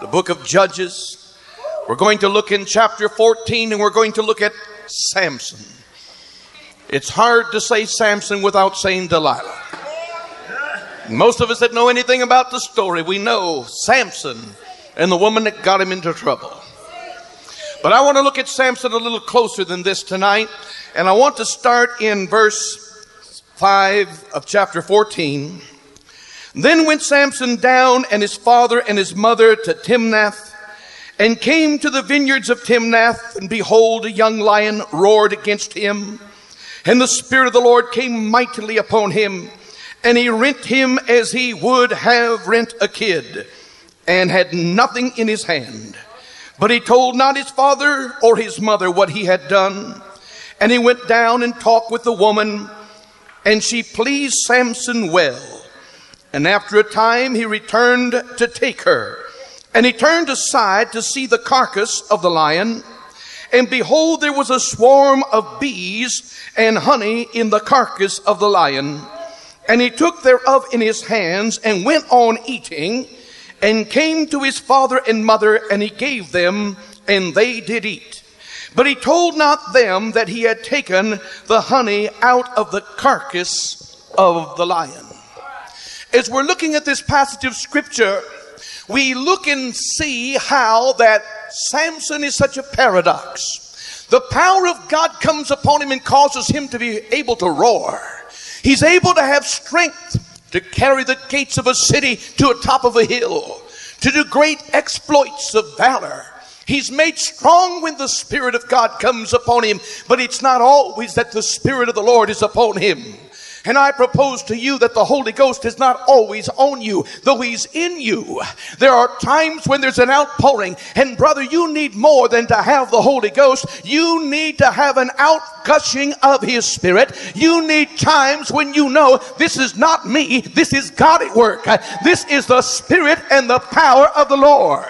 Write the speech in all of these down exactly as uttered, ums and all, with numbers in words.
the book of Judges. We're going to look in chapter fourteen, and we're going to look at Samson. It's hard to say Samson without saying Delilah. Most of us that know anything about the story, we know Samson and the woman that got him into trouble. But I want to look at Samson a little closer than this tonight, and I want to start in verse five of chapter fourteen. Then went Samson down and his father and his mother to Timnath, and came to the vineyards of Timnath, and behold, a young lion roared against him. And the Spirit of the Lord came mightily upon him, and he rent him as he would have rent a kid, and had nothing in his hand. But he told not his father or his mother what he had done. And he went down and talked with the woman, and she pleased Samson well. And after a time he returned to take her. And he turned aside to see the carcass of the lion. And behold, there was a swarm of bees and honey in the carcass of the lion. And he took thereof in his hands and went on eating, and came to his father and mother, and he gave them, and they did eat. But he told not them that he had taken the honey out of the carcass of the lion. As we're looking at this passage of scripture, we look and see how that Samson is such a paradox. The power of God comes upon him and causes him to be able to roar. He's able to have strength to carry the gates of a city to a top of a hill, to do great exploits of valor. He's made strong when the Spirit of God comes upon him, but it's not always that the Spirit of the Lord is upon him. And I propose to you that the Holy Ghost is not always on you, though he's in you. There are times when there's an outpouring, and brother, you need more than to have the Holy Ghost. You need to have an outgushing of his Spirit. You need times when you know this is not me, this is God at work. This is the Spirit and the power of the Lord.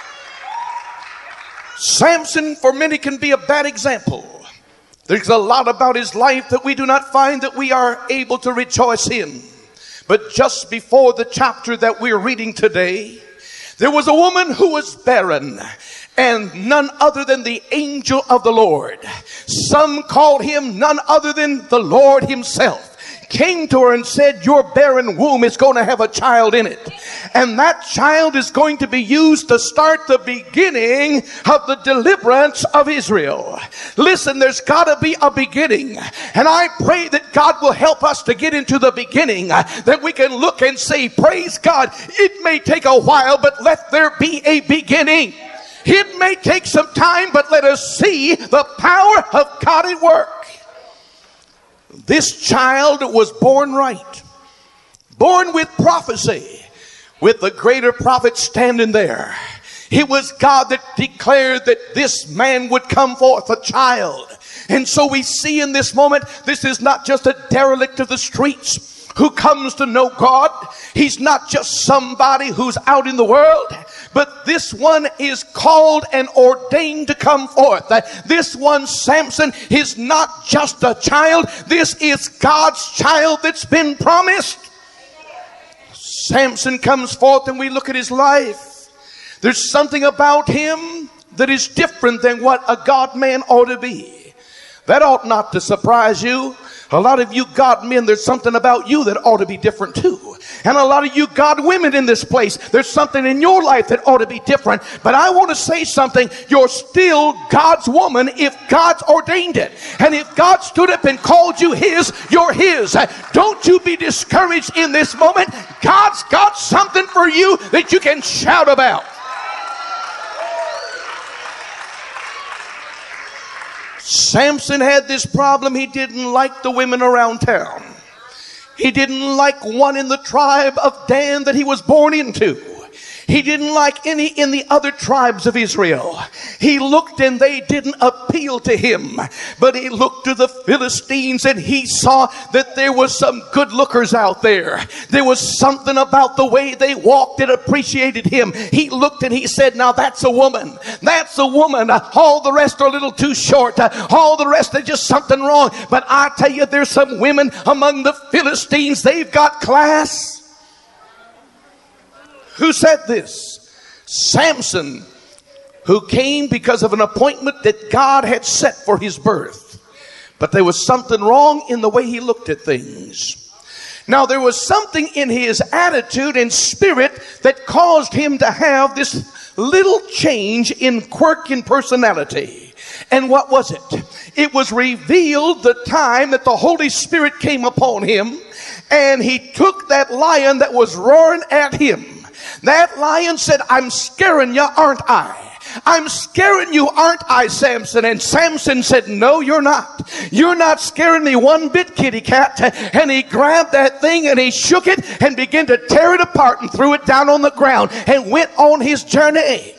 Samson, for many, can be a bad example. There's a lot about his life that we do not find that we are able to rejoice in. But just before the chapter that we're reading today, there was a woman who was barren, and none other than the angel of the Lord, some called him none other than the Lord himself, came to her and said, your barren womb is going to have a child in it. And that child is going to be used to start the beginning of the deliverance of Israel. Listen, there's got to be a beginning. And I pray that God will help us to get into the beginning, that we can look and say, praise God, it may take a while, but let there be a beginning. It may take some time, but let us see the power of God at work. This child was born right, born with prophecy, with the greater prophet standing there. It was God that declared that this man would come forth a child. And so we see in this moment, this is not just a derelict of the streets who comes to know God. He's not just somebody who's out in the world, but this one is called and ordained to come forth. This one, Samson, is not just a child. This is God's child that's been promised. Samson comes forth, and we look at his life. There's something about him that is different than what a God man ought to be. That ought not to surprise you. A lot of you God men, there's something about you that ought to be different too. And a lot of you God women in this place, there's something in your life that ought to be different. But I want to say something. You're still God's woman if God's ordained it. And if God stood up and called you his, you're his. Don't you be discouraged in this moment. God's got something for you that you can shout about. Samson had this problem. He didn't like the women around town. He didn't like one in the tribe of Dan that he was born into. He didn't like any in the other tribes of Israel. He looked and they didn't appeal to him. But he looked to the Philistines and he saw that there was some good lookers out there. There was something about the way they walked that appreciated him. He looked and he said, now that's a woman. That's a woman. All the rest are a little too short. All the rest are just something wrong. But I tell you, there's some women among the Philistines. They've got class. Who said this? Samson, who came because of an appointment that God had set for his birth. But there was something wrong in the way he looked at things. Now, there was something in his attitude and spirit that caused him to have this little change in quirk in personality. And what was it? It was revealed the time that the Holy Spirit came upon him, and he took that lion that was roaring at him. That lion said, "I'm scaring you, aren't I? I'm scaring you, aren't I, Samson?" And Samson said, "No, you're not. You're not scaring me one bit, kitty cat." And he grabbed that thing and he shook it and began to tear it apart and threw it down on the ground and went on his journey.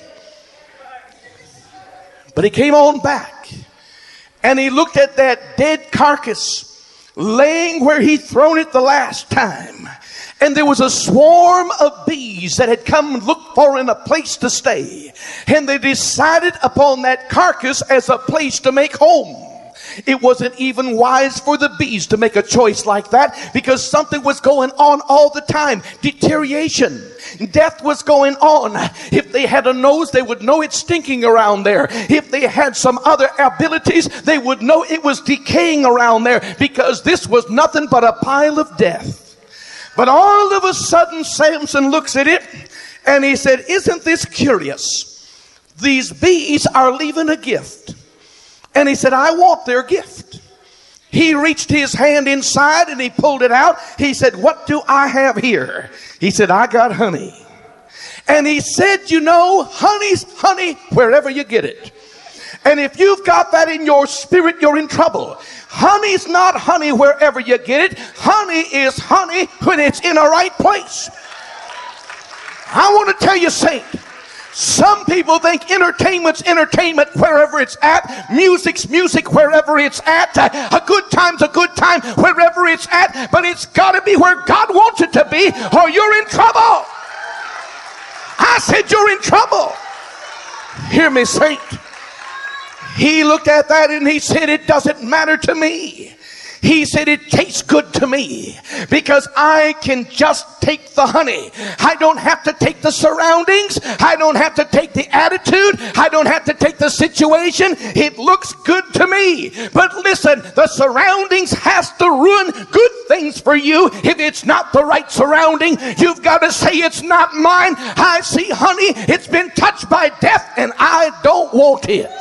But he came on back and he looked at that dead carcass laying where he'd thrown it the last time. And there was a swarm of bees that had come and looked for in a place to stay. And they decided upon that carcass as a place to make home. It wasn't even wise for the bees to make a choice like that, because something was going on all the time. Deterioration. Death was going on. If they had a nose, they would know it's stinking around there. If they had some other abilities, they would know it was decaying around there, because this was nothing but a pile of death. But all of a sudden, Samson looks at it and he said, "Isn't this curious? These bees are leaving a gift." And he said, "I want their gift." He reached his hand inside and he pulled it out. He said, "What do I have here?" He said, "I got honey." And he said, "You know, honey's honey wherever you get it. And if you've got that in your spirit, you're in trouble. Honey's not honey wherever you get it. Honey is honey when it's in a right place." I want to tell you, saint, some people think entertainment's entertainment wherever it's at. Music's music wherever it's at. A good time's a good time wherever it's at. But it's got to be where God wants it to be, or you're in trouble. I said you're in trouble. Hear me, saint. He looked at that and he said, "It doesn't matter to me." He said, "It tastes good to me because I can just take the honey. I don't have to take the surroundings. I don't have to take the attitude. I don't have to take the situation. It looks good to me." But listen, the surroundings has to ruin good things for you. If it's not the right surrounding, you've got to say, "It's not mine. I see honey. It's been touched by death and I don't want it."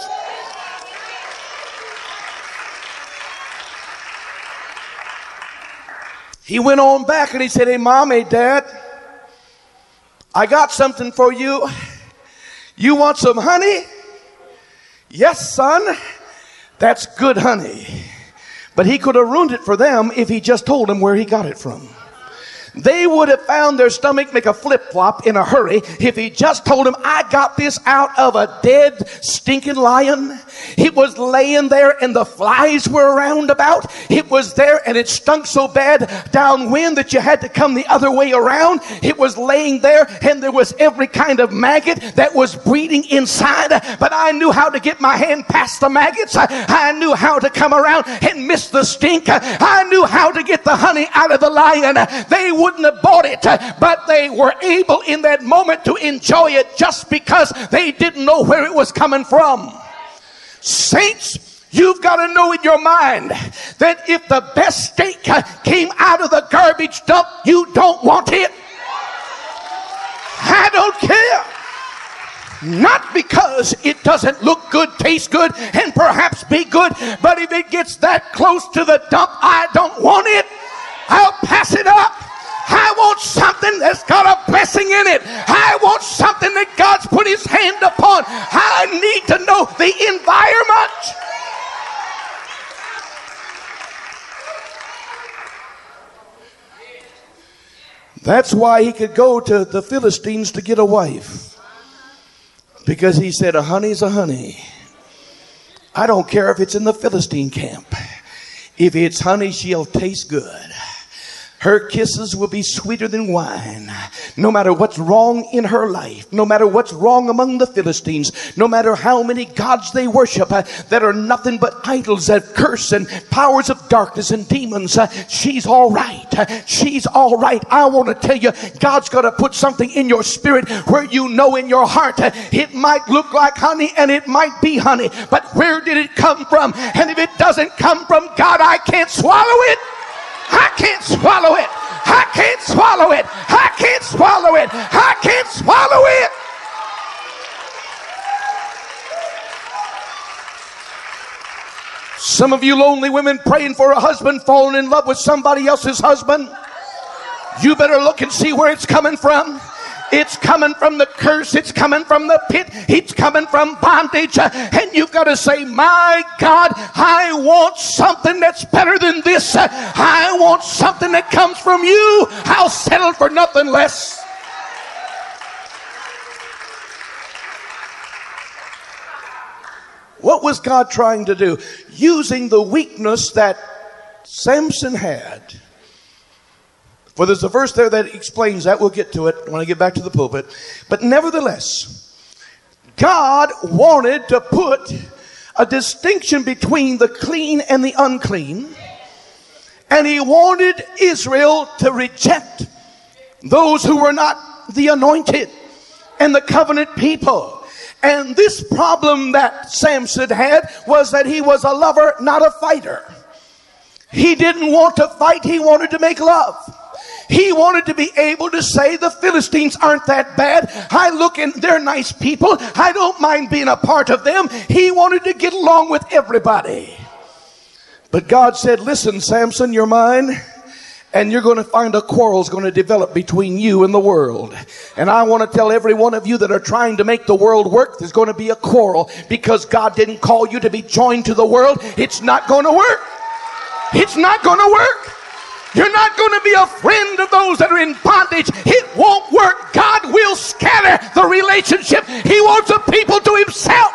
He went on back and he said, "Hey, Mom, hey, Dad, I got something for you. You want some honey?" "Yes, son, that's good honey." But he could have ruined it for them if he just told them where he got it from. They would have found their stomach make a flip-flop in a hurry if he just told them, "I got this out of a dead, stinking lion. It was laying there and the flies were around about. It was there and it stunk so bad downwind that you had to come the other way around. It was laying there and there was every kind of maggot that was breeding inside. But I knew how to get my hand past the maggots. I, I knew how to come around and miss the stink. I knew how to get the honey out of the lion." They wouldn't have bought it, but they were able in that moment to enjoy it just because they didn't know where it was coming from. Saints, you've got to know in your mind that if the best steak came out of the garbage dump, you don't want it. I don't care. Not because it doesn't look good, taste good, and perhaps be good, but if it gets that close to the dump, I don't want it. I'll pass it up. I want something that's got a blessing in it. I want something that God's put his hand upon. I need to know the environment. That's why he could go to the Philistines to get a wife. Because he said, "A honey's a honey. I don't care if it's in the Philistine camp. If it's honey, she'll taste good." Her kisses will be sweeter than wine. No matter what's wrong in her life, no matter what's wrong among the Philistines, no matter how many gods they worship uh, that are nothing but idols that curse and powers of darkness and demons, uh, she's all right. Uh, she's all right. I want to tell you, God's going to put something in your spirit where you know in your heart uh, it might look like honey and it might be honey, but where did it come from? And if it doesn't come from God, I can't swallow it. I can't swallow it. I can't swallow it. I can't swallow it. I can't swallow it. Some of you lonely women praying for a husband falling in love with somebody else's husband. You better look and see where it's coming from. It's coming from the curse. It's coming from the pit. It's coming from bondage. And you've got to say, my God, I want something that's better than this. I want something that comes from you. I'll settle for nothing less. What was God trying to do? Using the weakness that Samson had. For there's a verse there that explains that. We'll get to it when I get back to the pulpit. But nevertheless, God wanted to put a distinction between the clean and the unclean. And he wanted Israel to reject those who were not the anointed and the covenant people. And this problem that Samson had was that he was a lover, not a fighter. He didn't want to fight. He wanted to make love. He wanted to be able to say the Philistines aren't that bad. I look and they're nice people. I don't mind being a part of them. He wanted to get along with everybody. But God said, listen, Samson, you're mine. And you're going to find a quarrel's going to develop between you and the world. And I want to tell every one of you that are trying to make the world work, there's going to be a quarrel because God didn't call you to be joined to the world. It's not going to work. It's not going to work. You're not going to be a friend of those that are in bondage. It won't work. God will scatter the relationship. He wants a people to himself.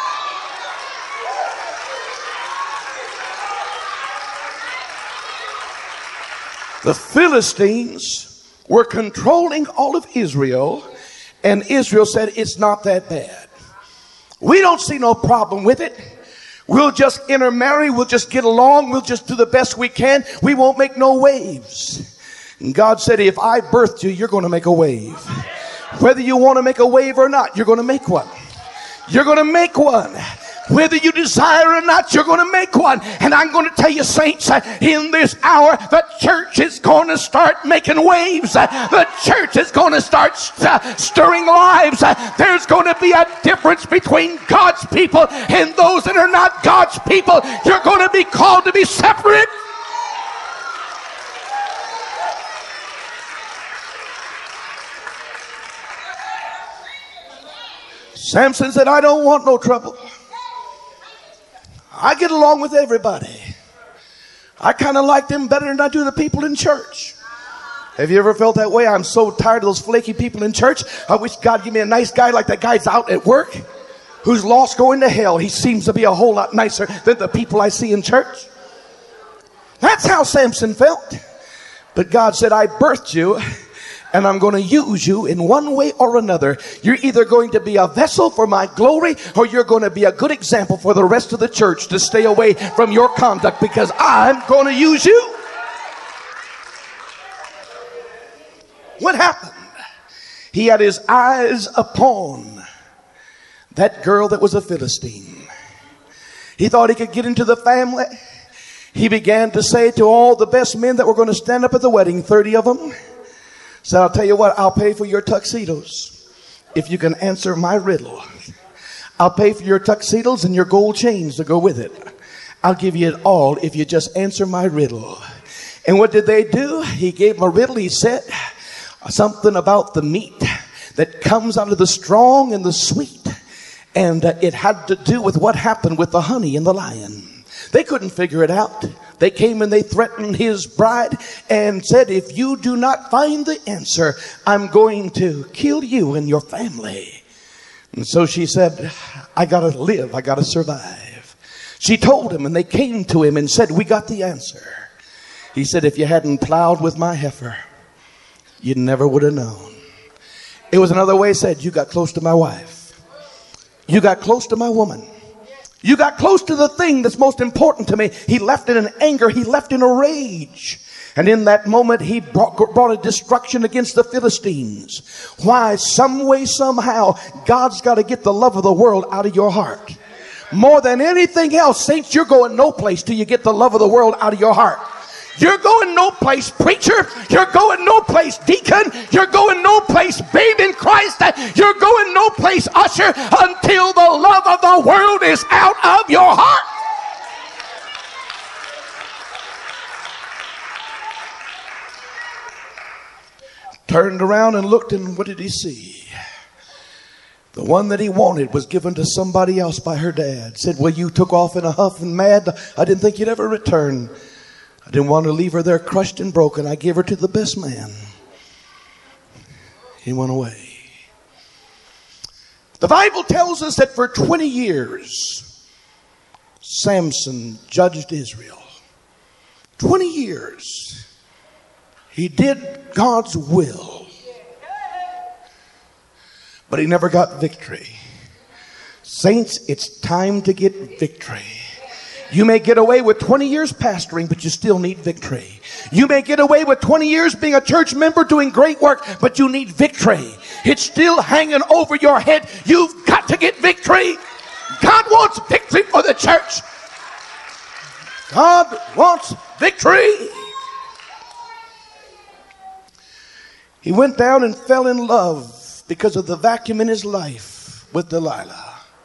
The Philistines were controlling all of Israel, and Israel said, it's not that bad. We don't see no problem with it. We'll just intermarry. We'll just get along. We'll just do the best we can. We won't make no waves. And God said, if I birthed you, you're going to make a wave. Whether you want to make a wave or not, you're going to make one. You're going to make one. Whether you desire or not, you're going to make one. And I'm going to tell you, saints, in this hour, the church is going to start making waves. The church is going to start st- stirring lives. There's going to be a difference between God's people and those that are not God's people. You're going to be called to be separate. Samson said, I don't want no trouble. I get along with everybody. I kind of like them better than I do the people in church. Have you ever felt that way? I'm so tired of those flaky people in church. I wish God give me a nice guy like that guy's out at work who's lost going to hell. He seems to be a whole lot nicer than the people I see in church. That's how Samson felt. But God said, I birthed you, and I'm going to use you in one way or another. You're either going to be a vessel for my glory, or you're going to be a good example for the rest of the church to stay away from your conduct, because I'm going to use you. What happened? He had his eyes upon that girl that was a Philistine. He thought he could get into the family. He began to say to all the best men that were going to stand up at the wedding, thirty of them, said, I'll tell you what, I'll pay for your tuxedos if you can answer my riddle. I'll pay for your tuxedos and your gold chains to go with it. I'll give you it all if you just answer my riddle. And what did they do? He gave them a riddle. He said something about the meat that comes out of the strong and the sweet. And uh, it had to do with what happened with the honey and the lion. They couldn't figure it out. They came and they threatened his bride and said, if you do not find the answer, I'm going to kill you and your family. And so she said, I got to live. I got to survive. She told him, and they came to him and said, we got the answer. He said, if you hadn't plowed with my heifer, you never would have known. It was another way he said, you got close to my wife. You got close to my woman. You got close to the thing that's most important to me. He left it in anger. He left in a rage. And in that moment, he brought, brought a destruction against the Philistines. Why? Some way, somehow, God's got to get the love of the world out of your heart. More than anything else, saints, you're going no place till you get the love of the world out of your heart. You're going no place, preacher. You're going no place, deacon. You're going no place, babe in Christ. You're going no place, usher, until the love of the world is out of your heart. Turned around and looked, and what did he see? The one that he wanted was given to somebody else by her dad. Said, well, you took off in a huff and mad. I didn't think you'd ever return. I didn't want to leave her there crushed and broken. I gave her to the best man. He went away. The Bible tells us that for twenty years, Samson judged Israel. twenty years. He did God's will. But he never got victory. Saints, it's time to get victory. You may get away with twenty years pastoring, but you still need victory. You may get away with twenty years being a church member doing great work, but you need victory. It's still hanging over your head. You've got to get victory. God wants victory for the church. God wants victory. He went down and fell in love because of the vacuum in his life with Delilah.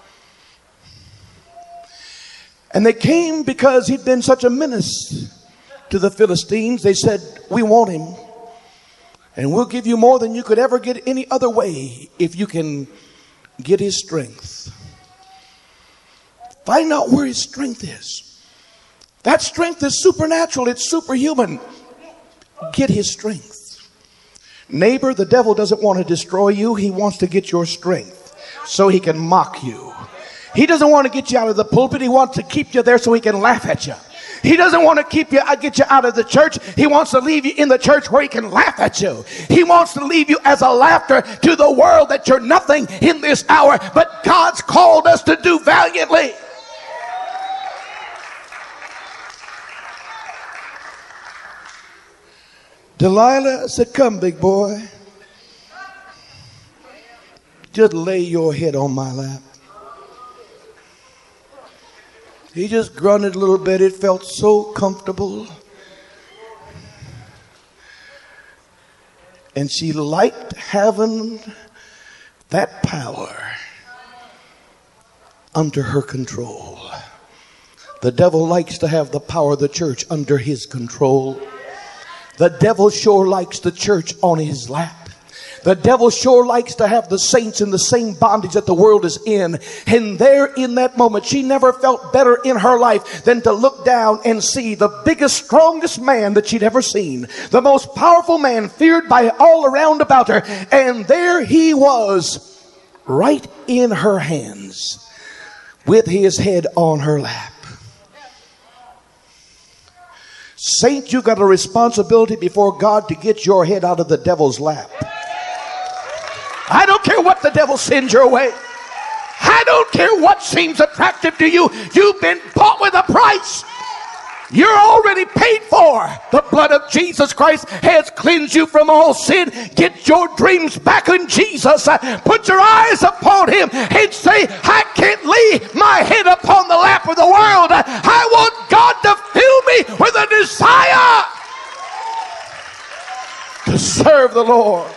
And they came because he'd been such a menace to the Philistines. They said, we want him. And we'll give you more than you could ever get any other way if you can get his strength. Find out where his strength is. That strength is supernatural. It's superhuman. Get his strength. Neighbor, the devil doesn't want to destroy you. He wants to get your strength so he can mock you. He doesn't want to get you out of the pulpit. He wants to keep you there so he can laugh at you. He doesn't want to keep you, get you out of the church. He wants to leave you in the church where he can laugh at you. He wants to leave you as a laughter to the world that you're nothing in this hour. But God's called us to do valiantly. Delilah said, come, big boy. Just lay your head on my lap. He just grunted a little bit. It felt so comfortable. And she liked having that power under her control. The devil likes to have the power of the church under his control. The devil sure likes the church on his lap. The devil sure likes to have the saints in the same bondage that the world is in. And there in that moment, she never felt better in her life than to look down and see the biggest, strongest man that she'd ever seen. The most powerful man feared by all around about her. And there he was, right in her hands, with his head on her lap. Saint, you've got a responsibility before God to get your head out of the devil's lap. I don't care what the devil sends your way. I don't care what seems attractive to you. You've been bought with a price. You're already paid for. The blood of Jesus Christ has cleansed you from all sin. Get your dreams back in Jesus. Put your eyes upon him and say, I can't lay my head upon the lap of the world. I want God to fill me with a desire to serve the Lord.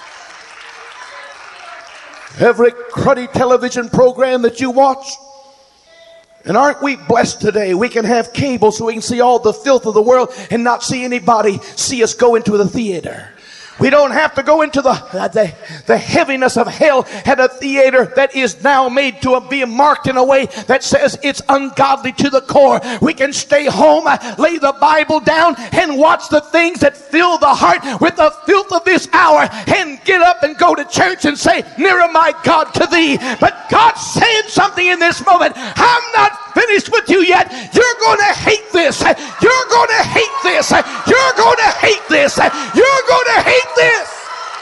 Every cruddy television program that you watch, and aren't we blessed today? We can have cable so we can see all the filth of the world and not see anybody see us go into the theater. We don't have to go into the, uh, the the heaviness of hell at a theater that is now made to be marked in a way that says it's ungodly to the core. We can stay home, uh, lay the Bible down, and watch the things that fill the heart with the filth of this hour, and get up and go to church and say, nearer my God to thee. But God's saying something in this moment. I'm not finished with you yet. You're going to hate this. You're going to hate this. this. You're going to hate this. You're going to hate this.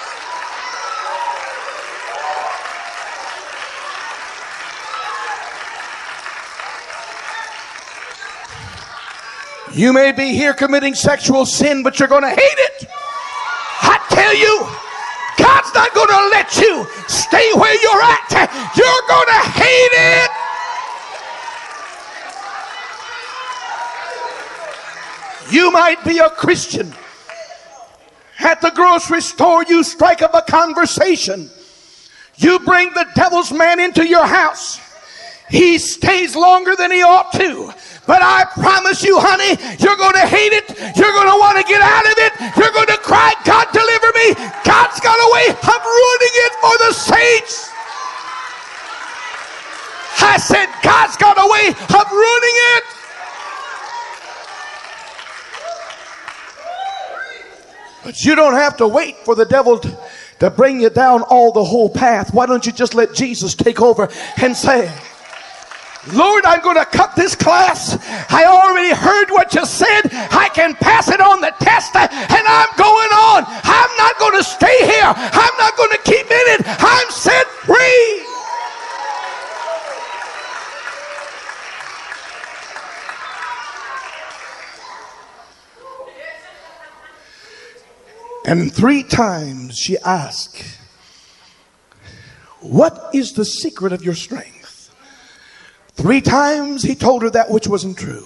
You may be here committing sexual sin, but you're going to hate it. I tell you, God's not going to let you stay where you're at. You're going to hate it. You might be a Christian. At the grocery store, you strike up a conversation. You bring the devil's man into your house. He stays longer than he ought to. But I promise you, honey, you're going to hate it. You're going to want to get out of it. You're going to cry, God, deliver me. God's got a way of ruining it for the saints. I said, God's got a way of ruining it. But you don't have to wait for the devil to, to bring you down all the whole path. Why don't you just let Jesus take over and say, Lord, I'm going to cut this class. I already heard what you said. I can pass it on the test, and I'm going on. I'm not going to stay here. I'm not going to keep in it. I'm set free. And three times she asked, what is the secret of your strength? Three times he told her that which wasn't true.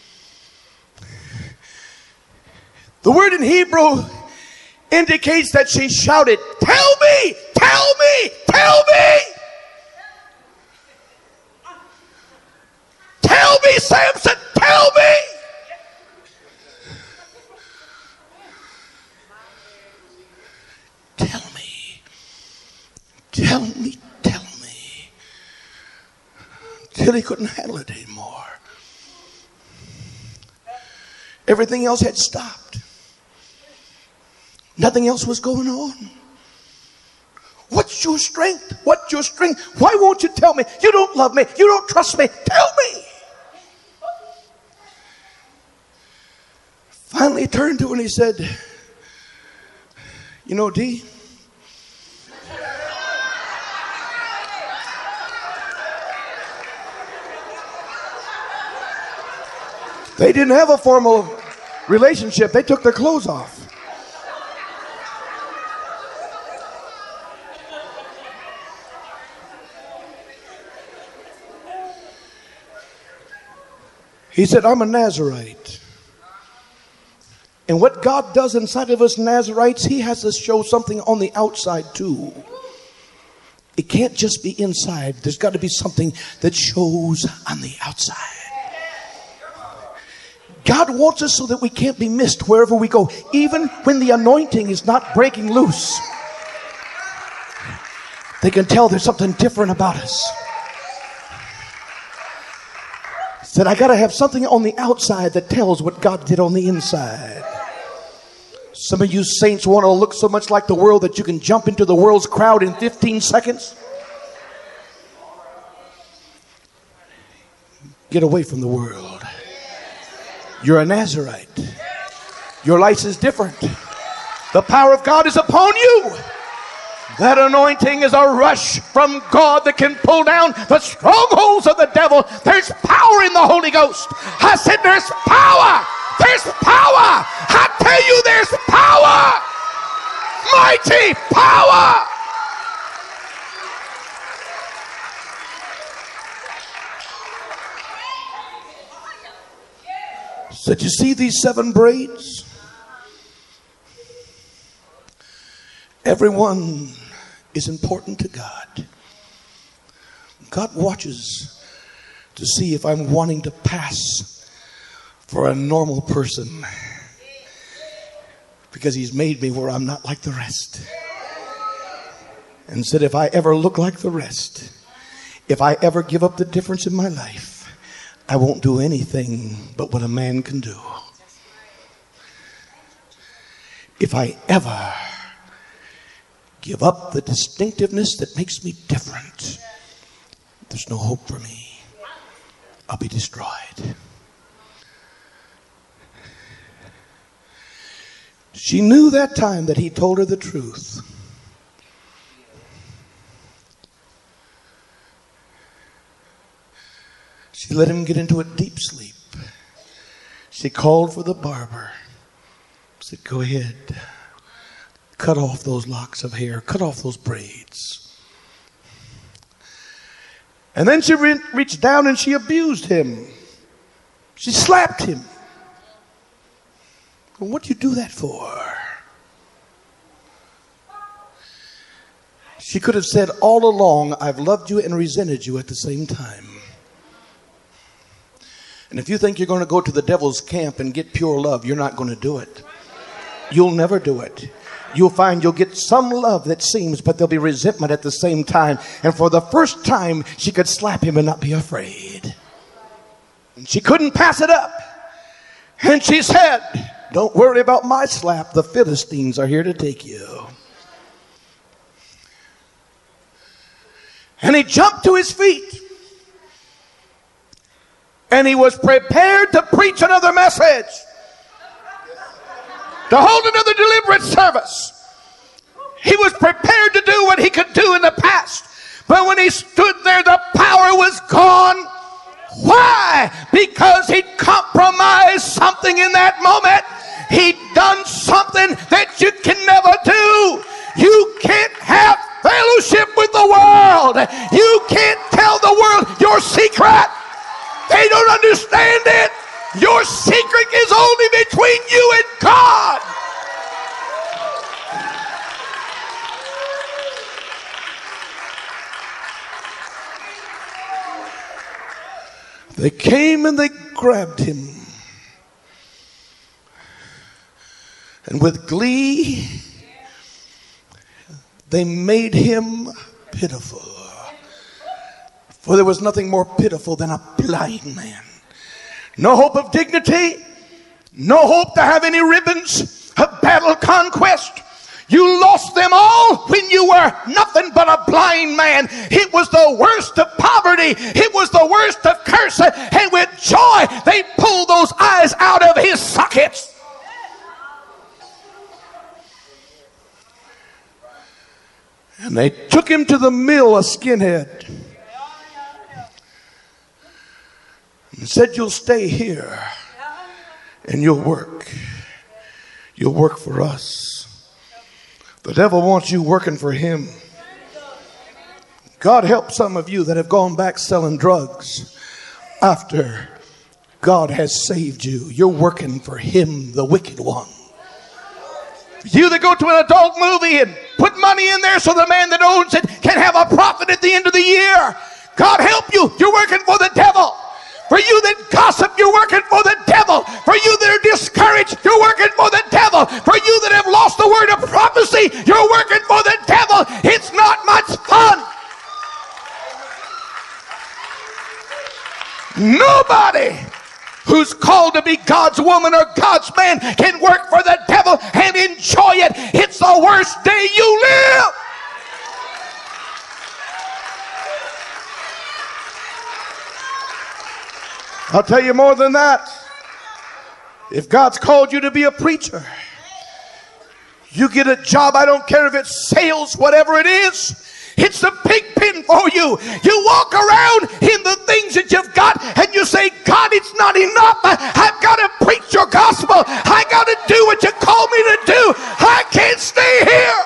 The word in Hebrew indicates that she shouted, tell me, tell me, tell me. Tell me, Samson, tell me. Tell me, tell me, tell me. Till he couldn't handle it anymore. Everything else had stopped. Nothing else was going on. What's your strength? What's your strength? Why won't you tell me? You don't love me. You don't trust me. Tell me. Finally he turned to her and he said, you know, Dee, they didn't have a formal relationship. They took their clothes off. He said, I'm a Nazarite. And what God does inside of us Nazarites, he has to show something on the outside too. It can't just be inside. There's got to be something that shows on the outside. God wants us so that we can't be missed wherever we go, even when the anointing is not breaking loose. They can tell there's something different about us. He said, I got to have something on the outside that tells what God did on the inside. Some of you saints want to look so much like the world that you can jump into the world's crowd in fifteen seconds. Get away from the world. You're a Nazarite. Your life is different. The power of God is upon you. That anointing is a rush from God that can pull down the strongholds of the devil. There's power in the Holy Ghost. I said there's power. There's power. I tell you there's power. Mighty power. So did you see these seven braids? Everyone is important to God. God watches to see if I'm wanting to pass for a normal person, because he's made me where I'm not like the rest. And said if I ever look like the rest, if I ever give up the difference in my life, I won't do anything but what a man can do. If I ever give up the distinctiveness that makes me different, there's no hope for me. I'll be destroyed. She knew that time that he told her the truth. She let him get into a deep sleep. She called for the barber. Said, go ahead. Cut off those locks of hair. Cut off those braids. And then she re- reached down and she abused him. She slapped him. Well, what'd you do that for? She could have said all along, I've loved you and resented you at the same time. And if you think you're going to go to the devil's camp and get pure love, you're not going to do it. You'll never do it. You'll find you'll get some love that seems, but there'll be resentment at the same time. And for the first time, she could slap him and not be afraid. And she couldn't pass it up. And she said, don't worry about my slap. The Philistines are here to take you. And he jumped to his feet. And he was prepared to preach another message. To hold another deliverance service. He was prepared to do what he could do in the past. But when he stood there, the power was gone. Why? Because he'd compromised something in that moment. He'd done something that you can never do. You can't have fellowship with the world. You can't tell the world your secret. They don't understand it. Your secret is only between you and God. They came and they grabbed him. And with glee, they made him pitiful. For there was nothing more pitiful than a blind man. No hope of dignity. No hope to have any ribbons of battle conquest. You lost them all when you were nothing but a blind man. It was the worst of poverty. It was the worst of curse. And with joy, they pulled those eyes out of his sockets. And they took him to the mill, a skinhead. And said, you'll stay here and you'll work. You'll work for us. The devil wants you working for him. God help some of you that have gone back selling drugs after God has saved you. You're working for him, the wicked one. You that go to an adult movie and put money in there so the man that owns it can have a profit at the end of the year. God help you. You're working for the devil. For you that gossip, you're working for the devil. For you that are discouraged, you're working for the devil. For you that have lost the word of prophecy, you're working for the devil. It's not much fun. Nobody who's called to be God's woman or God's man can work for the devil and enjoy it. It's the worst day you live. I'll tell you more than that. If God's called you to be a preacher, you get a job, I don't care if it's sales, whatever it is. It's a pig pen for you. You walk around in the things that you've got and you say, God, it's not enough. I've got to preach your gospel. I got to do what you call me to do. I can't stay here.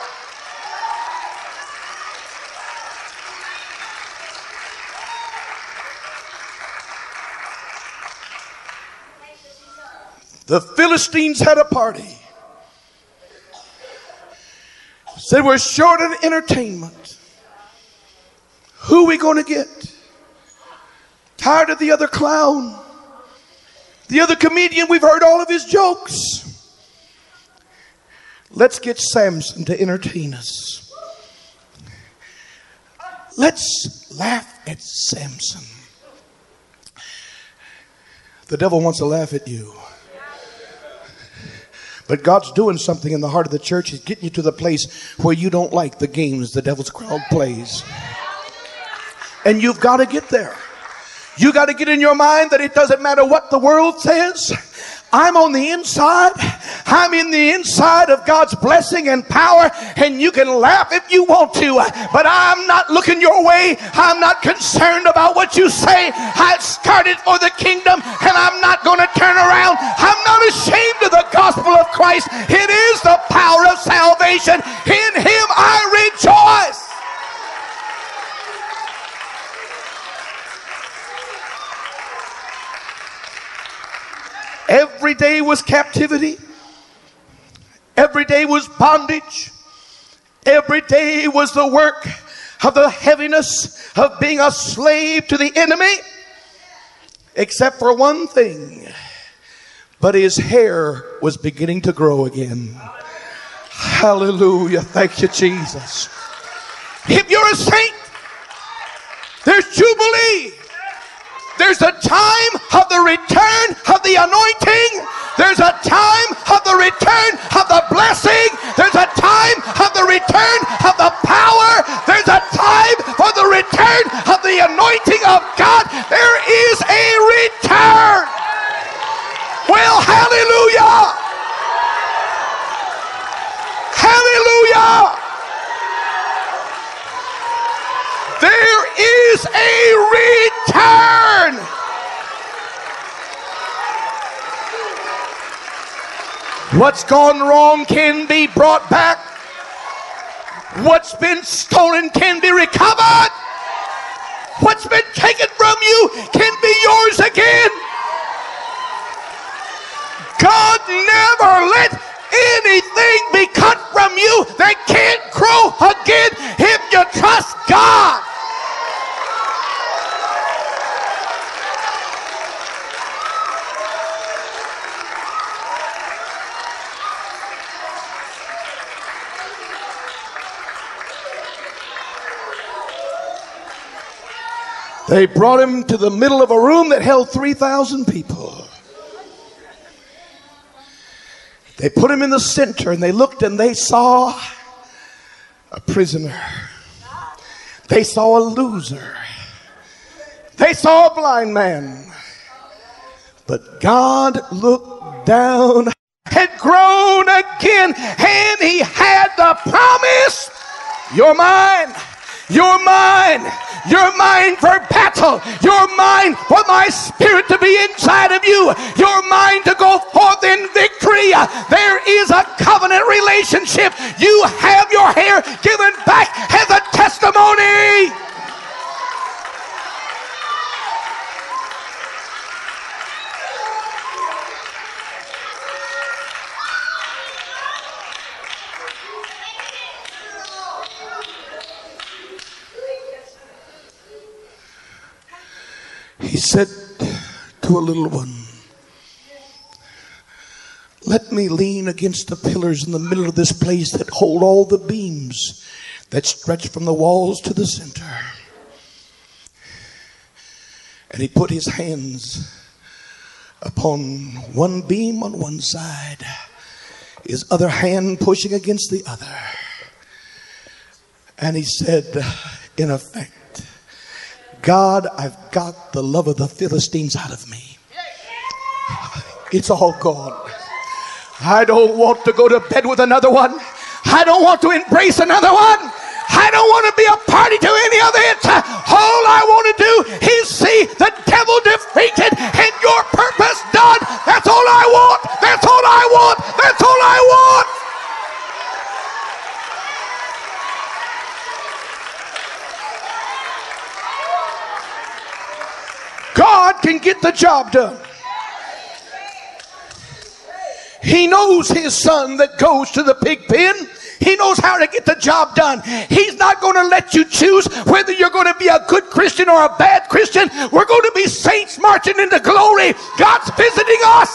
The Philistines had a party. Said we're short of entertainment. Who are we going to get? Tired of the other clown. The other comedian, we've heard all of his jokes. Let's get Samson to entertain us. Let's laugh at Samson. The devil wants to laugh at you. But God's doing something in the heart of the church. He's getting you to the place where you don't like the games the devil's crowd plays. And you've got to get there. You got to get in your mind that it doesn't matter what the world says. I'm on the inside. I'm in the inside of God's blessing and power, and you can laugh if you want to, but I'm not looking your way. I'm not concerned about what you say. I started for the kingdom, and I'm not going to turn around. I'm not ashamed of the gospel of Christ. It is the power of salvation. In him I rejoice. Every day was captivity. Every day was bondage. Every day was the work of the heaviness of being a slave to the enemy. Except for one thing. But his hair was beginning to grow again. Hallelujah. Thank you, Jesus. If you're a saint, there's jubilee. There's a time of the return of the anointing. There's a time of the return of the blessing. There's a time of the return of the power. There's a time for the return of the anointing of God. There is a return. Well, hallelujah. Hallelujah. There is a return. What's gone wrong can be brought back. What's been stolen can be recovered. What's been taken from you can be yours again. God never let anything be cut from you that can't grow again if you trust God. They brought him to the middle of a room that held three thousand people. They put him in the center and they looked and they saw a prisoner. They saw a loser. They saw a blind man. But God looked down, had grown again, and he had the promise, you're mine. You're mine. You're mine for battle. You're mine for my spirit to be inside of you. You're mine to go forth in victory. There is a covenant relationship. You have your hair given back as a testimony. He said to a little one, let me lean against the pillars in the middle of this place that hold all the beams that stretch from the walls to the center. And he put his hands upon one beam on one side, his other hand pushing against the other. And he said, in effect, God, I've got the love of the Philistines out of me. It's all gone. I don't want to go to bed with another one. I don't want to embrace another one. I don't want to be a party to any of it. All I want to do is see the devil defeated and your purpose done. That's all I want. That's all I want. That's all I want. God can get the job done. He knows his son that goes to the pig pen. He knows how to get the job done. He's not going to let you choose whether you're going to be a good Christian or a bad Christian. We're going to be saints marching into glory. God's visiting us.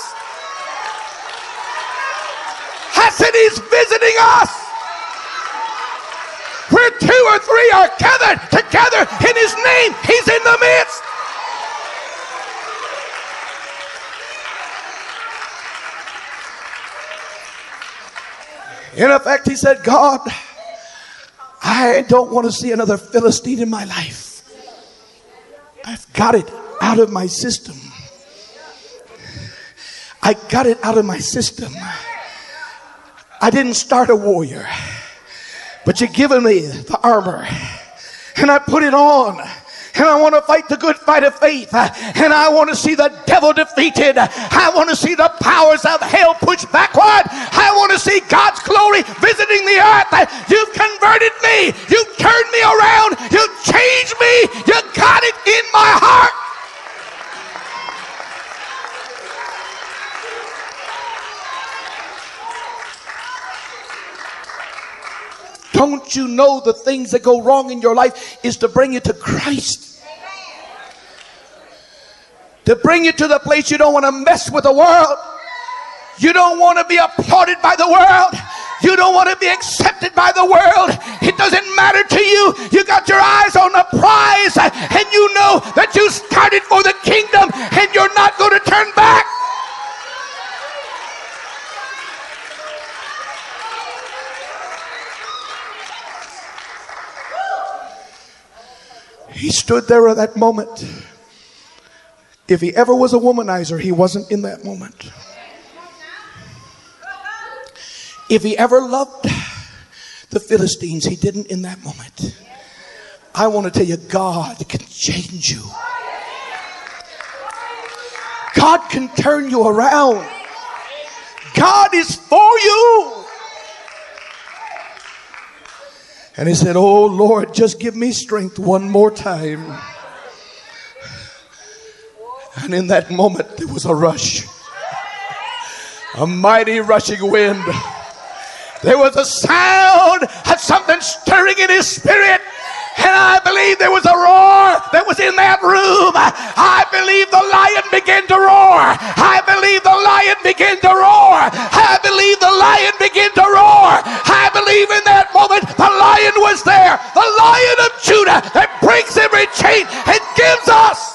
I said he's visiting us. Where two or three are gathered together in his name, he's in the midst. In effect, he said, God, I don't want to see another Philistine in my life. I've got it out of my system. I got it out of my system. I didn't start a warrior, but you've given me the armor, and I put it on. And I want to fight the good fight of faith. And I want to see the devil defeated. I want to see the powers of hell pushed backward. I want to see God's glory visiting the earth. You've converted me. You've turned me around. You've changed me. You got it in my heart. Don't you know the things that go wrong in your life is to bring you to Christ? To bring you to the place you don't want to mess with the world. You don't want to be applauded by the world. You don't want to be accepted by the world. It doesn't matter to you. You got your eyes on the prize, and you know that you started for the kingdom, and you're not going to turn back. He stood there at that moment. If he ever was a womanizer, he wasn't in that moment. If he ever loved the Philistines, he didn't in that moment. I want to tell you, God can change you. God can turn you around. God is for you. And he said, oh Lord, just give me strength one more time. And in that moment, there was a rush. A mighty rushing wind. There was a sound of something stirring in his spirit. And I believe there was a roar that was in that room. I believe the lion began to roar. I believe the lion began to roar. I believe the lion began to roar. I believe in that moment the lion was there. The Lion of Judah that breaks every chain and gives us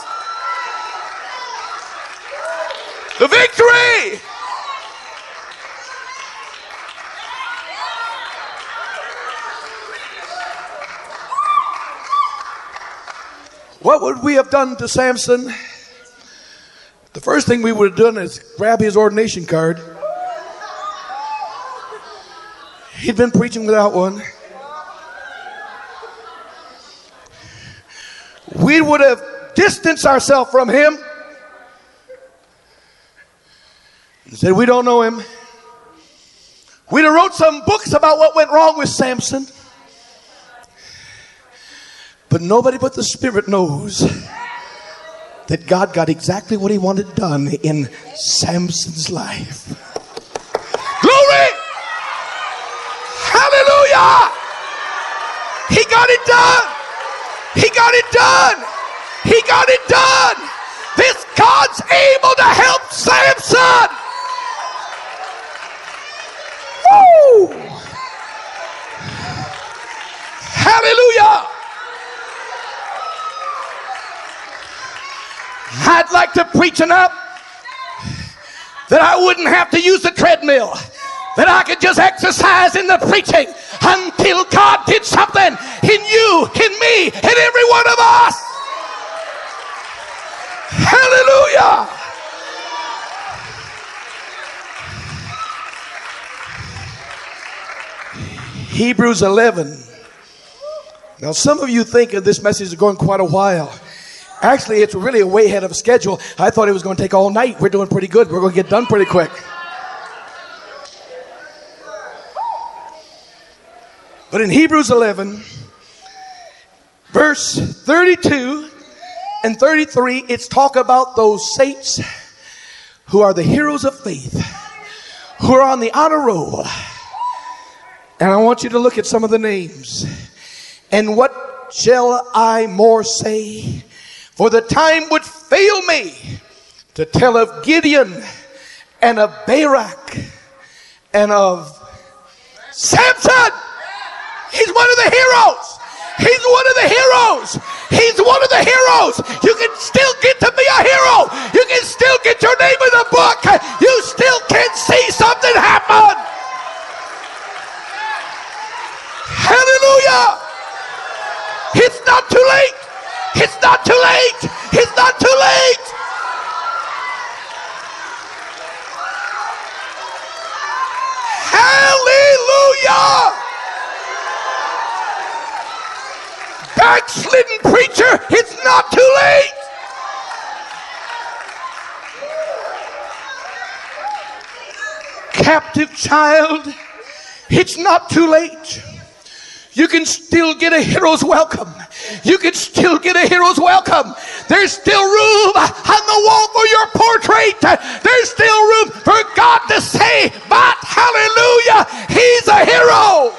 the victory. What would we have done to Samson? The first thing we would have done is grab his ordination card. He'd been preaching without one. We would have distanced ourselves from him and said, we don't know him. We'd have wrote some books about what went wrong with Samson. But nobody but the Spirit knows that God got exactly what he wanted done in Samson's life. Glory! Hallelujah! He got it done. He got it done. He got it done. This God's able to help Samson. Woo! Hallelujah! I'd like to preach enough that I wouldn't have to use the treadmill, that I could just exercise in the preaching until God did something in you, in me, in every one of us. Hallelujah. Hebrews eleven. Now some of you think of this message is going quite a while. Actually, it's really a way ahead of schedule. I thought it was going to take all night. We're doing pretty good. We're going to get done pretty quick. But in Hebrews eleven, verse thirty-two and thirty-three, it's talk about those saints who are the heroes of faith, who are on the honor roll. And I want you to look at some of the names. And what shall I more say? For the time would fail me to tell of Gideon and of Barak and of Samson. He's one of the heroes. He's one of the heroes. He's one of the heroes. You can still get to be a hero. You can still get your name in the book. You still can see something happen. Hallelujah. It's not too late. It's not too late. It's not too late. Hallelujah. Hallelujah! Backslidden preacher, it's not too late. Captive child, it's not too late. You can still get a hero's welcome. You can still get a hero's welcome. There's still room on the wall for your portrait. There's still room for God to say, but hallelujah, he's a hero.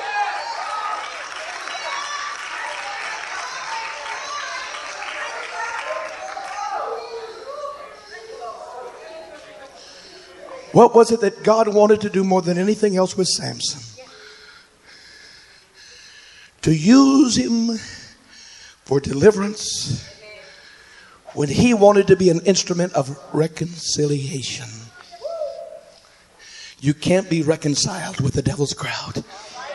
What was it that God wanted to do more than anything else with Samson? To use him for deliverance when he wanted to be an instrument of reconciliation. You can't be reconciled with the devil's crowd.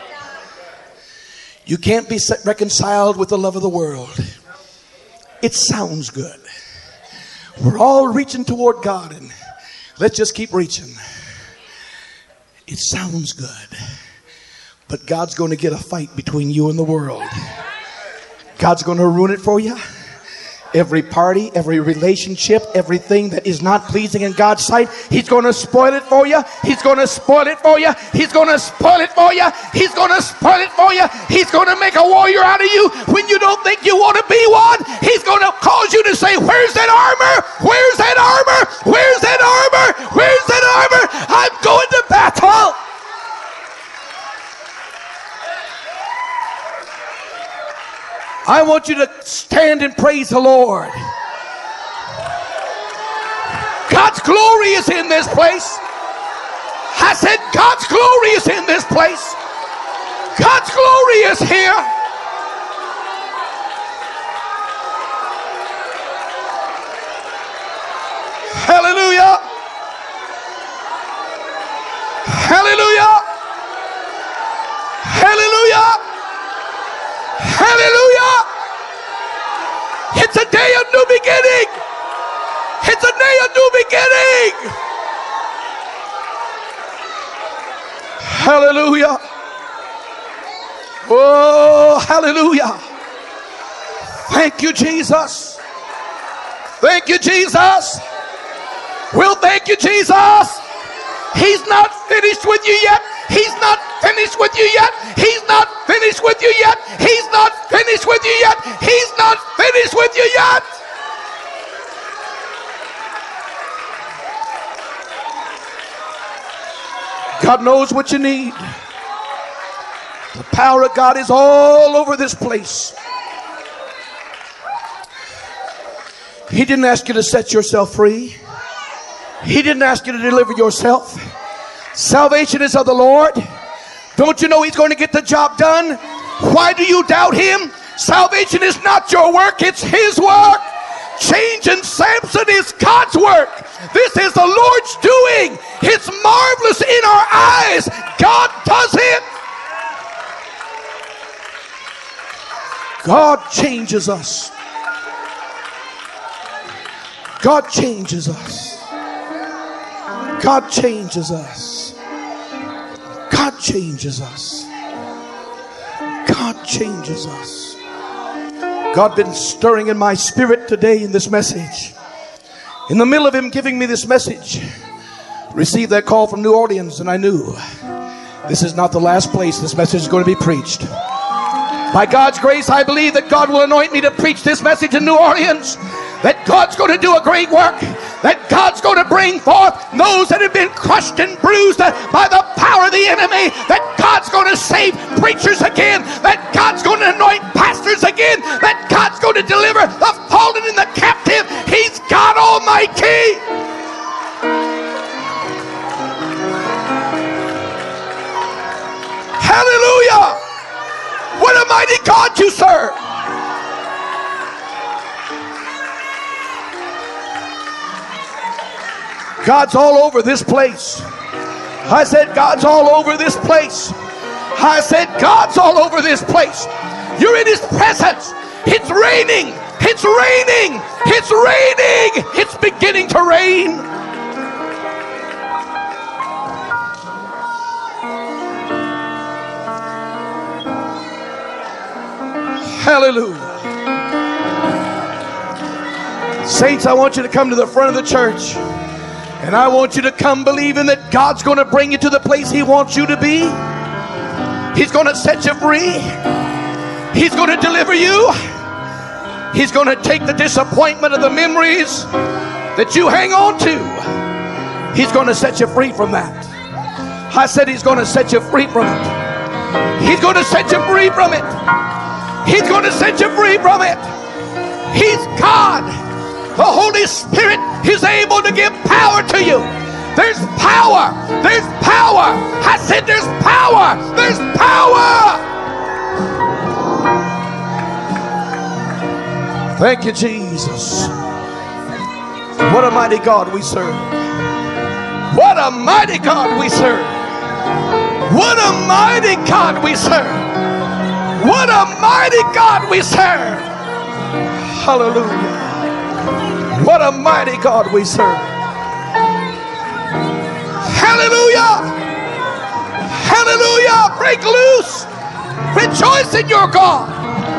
You can't be reconciled with the love of the world. It sounds good. We're all reaching toward God and let's just keep reaching. It sounds good. But God's going to get a fight between you and the world. God's going to ruin it for you. Every party, every relationship, everything that is not pleasing in God's sight, he's going to spoil it for you. He's going to spoil it for you. He's going to spoil it for you. He's going to spoil it for you. He's going to make a warrior out of you when you don't think you want to be one. He's going to cause you to say, where's that armor? Where's that armor? Where's that armor? Where's that armor? I'm going to battle. I want you to stand and praise the Lord. God's glory is in this place. I said God's glory is in this place. God's glory is here. Hallelujah. Hallelujah. Hallelujah. Hallelujah. It's a day of new beginning. It's a day of new beginning. Hallelujah. Oh, hallelujah. Thank you, Jesus. Thank you, Jesus. Well, thank you, Jesus. He's not finished with you yet. He's not finished with you yet. He's not finished with you yet. He's not finished with you yet. He's not finished with you yet. God knows what you need. The power of God is all over this place. He didn't ask you to set yourself free. He didn't ask you to deliver yourself. Salvation is of the Lord. Don't you know he's going to get the job done? Why do you doubt him? Salvation is not your work, it's his work. Changing Samson is God's work. This is the Lord's doing. It's marvelous in our eyes. God does it. God changes us. God changes us. God changes us. God changes us. God changes us. God been stirring in my spirit today in this message. In the middle of him giving me this message, received that call from New Orleans, and I knew this is not the last place this message is going to be preached. By God's grace, I believe that God will anoint me to preach this message in New Orleans. That God's going to do a great work. That God's going to bring forth those that have been crushed and bruised by the power of the enemy. That God's going to save preachers again. That God's going to anoint pastors again. That God's going to deliver the fallen and the captive. He's God Almighty. Hallelujah. What a mighty God you serve. God's all over this place. I said God's all over this place. I said God's all over this place. You're in his presence. It's raining. It's raining. It's raining. It's beginning to rain. Hallelujah. Saints, I want you to come to the front of the church. And I want you to come believing that God's going to bring you to the place He wants you to be. He's going to set you free. He's going to deliver you. He's going to take the disappointment of the memories that you hang on to. He's going to set you free from that. I said He's going to set you free from it. He's going to set you free from it. He's going to set you free from it. He's God. The Holy Spirit is able to give power to you. There's power. There's power. I said there's power. There's power. Thank you, Jesus. What a mighty God we serve. What a mighty God we serve. What a mighty God we serve. What a mighty God we serve. Hallelujah. What a mighty God we serve. Hallelujah. Hallelujah. Break loose. Rejoice in your God.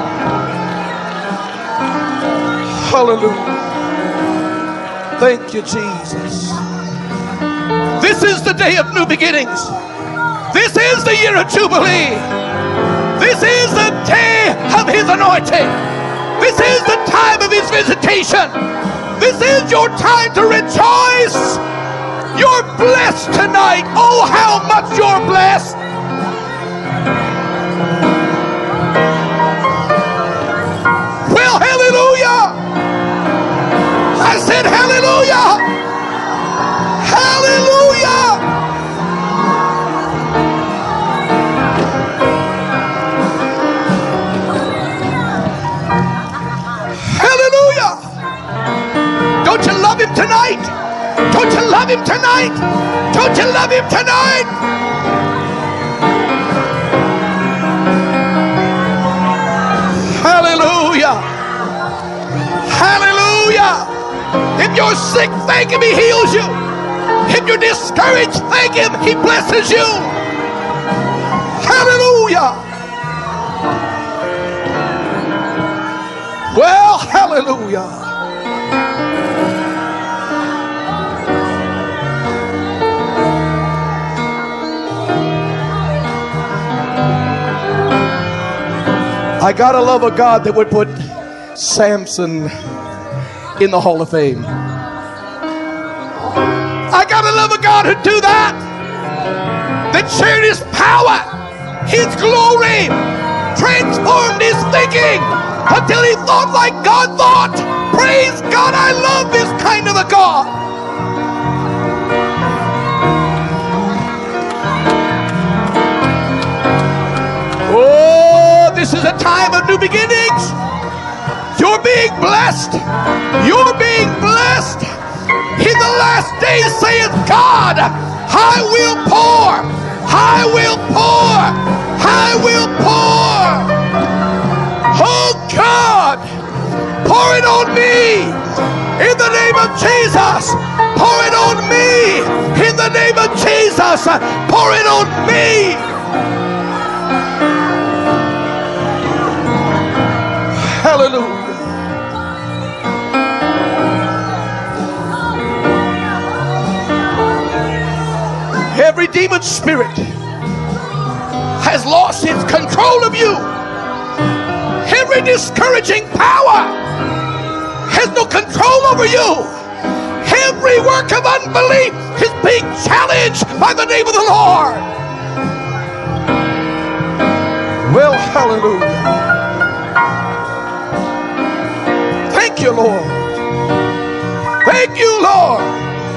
Hallelujah. Thank you, Jesus. This is the day of new beginnings. This is the year of Jubilee. This is the day of His anointing. This is the time of His visitation. This is your time to rejoice. You're blessed tonight. Oh, how much you're blessed. Well, hallelujah. I said hallelujah. Hallelujah. Hallelujah. Don't you love Him tonight? Don't you love Him tonight? Don't you love Him tonight? Hallelujah. Hallelujah. If you're sick, thank Him, He heals you. If you're discouraged, thank Him, He blesses you. Hallelujah. Well, hallelujah. I gotta love a God that would put Samson in the Hall of Fame. I gotta love a God who'd do that. That shared His power, His glory, transformed his thinking until he thought like God thought. Praise God, I love this kind of a God. Oh, this is a time of new beginnings. You're being blessed. You're being blessed. In the last days, saith God, I will pour. I will pour. I will pour. Oh God, pour it on me. In the name of Jesus. Pour it on me. In the name of Jesus. Pour it on me. Hallelujah. Every demon spirit has lost its control of you. Every discouraging power has no control over you. Every work of unbelief is being challenged by the name of the Lord. Well, hallelujah. Thank you, Lord. Thank you, Lord.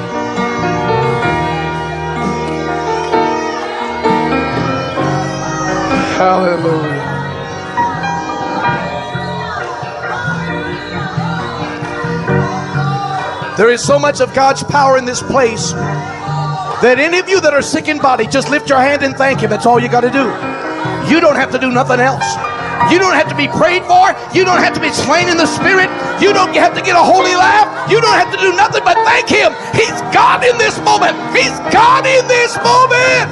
Hallelujah. There is so much of God's power in this place that any of you that are sick in body, just lift your hand and thank Him. That's all you got to do. You don't have to do nothing else. You don't have to be prayed for. You don't have to be slain in the Spirit. You don't have to get a holy laugh. You don't have to do nothing but thank Him. He's God in this moment. He's God in this moment.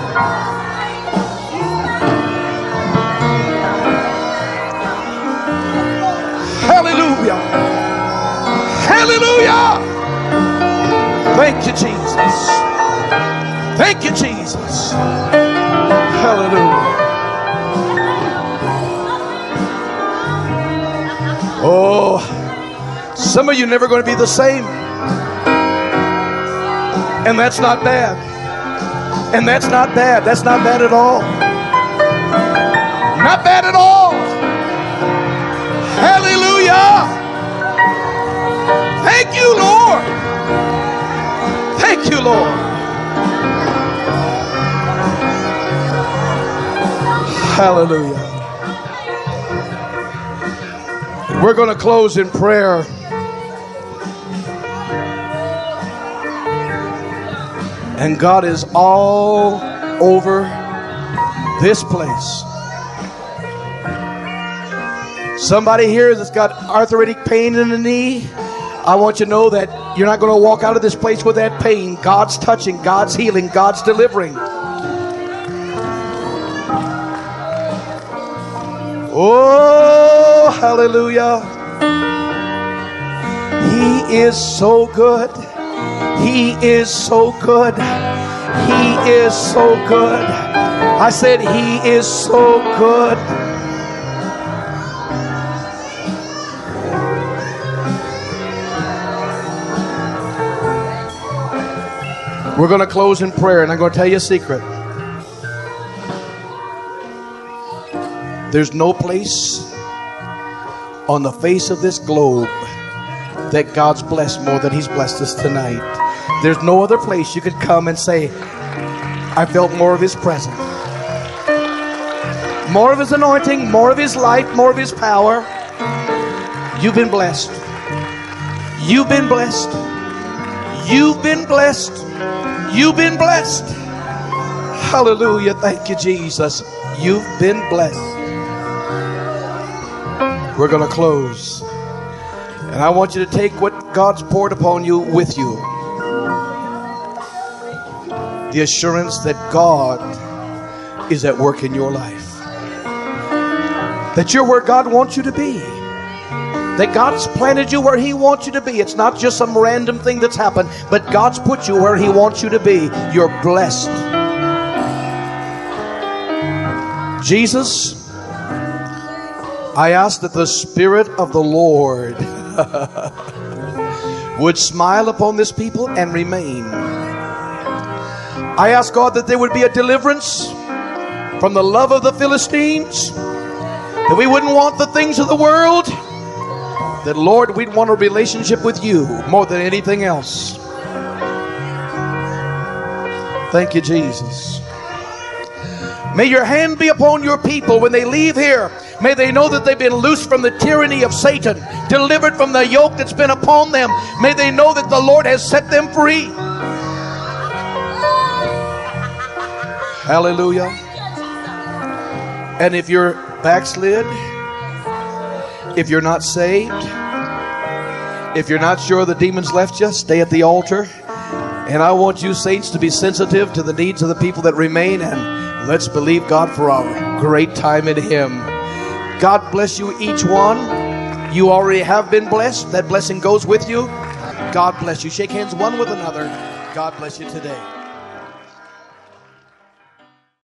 Hallelujah. Hallelujah. Thank you, Jesus. Thank you, Jesus. Hallelujah. Oh, some of you never going to be the same. And that's not bad. And that's not bad. That's not bad at all. Not bad at all. Hallelujah. Thank you, Lord. Thank you, Lord. Hallelujah. We're going to close in prayer. And God is all over this place. Somebody here that's got arthritic pain in the knee, I want you to know that you're not going to walk out of this place with that pain. God's touching, God's healing, God's delivering. Oh, hallelujah. He is so good. He is so good. He is so good. I said he is so good. We're going to close in prayer, and I'm going to tell you a secret. There's no place on the face of this globe that God's blessed more than he's blessed us tonight. There's no other place you could come and say, I felt more of his presence. More of his anointing, more of his life, more of his power. You've been blessed. You've been blessed. You've been blessed. You've been blessed. Hallelujah. Thank you, Jesus. You've been blessed. We're going to close. And I want you to take what God's poured upon you with you. The assurance that God is at work in your life. That you're where God wants you to be. That God's planted you where he wants you to be. It's not just some random thing that's happened, but God's put you where he wants you to be. You're blessed. Jesus, I ask that the Spirit of the Lord would smile upon this people and remain. I ask God that there would be a deliverance from the love of the Philistines, that we wouldn't want the things of the world, that Lord, we'd want a relationship with you more than anything else. Thank you, Jesus. May your hand be upon your people when they leave here. May they know that they've been loosed from the tyranny of Satan, delivered from the yoke that's been upon them. May they know that the Lord has set them free. Hallelujah. And if you're backslid, if you're not saved, if you're not sure the demons left you, stay at the altar. And I want you saints to be sensitive to the needs of the people that remain, and let's believe God for a great time in him. God bless you each one. You already have been blessed. That blessing goes with you. God bless you. Shake hands one with another. God bless you today.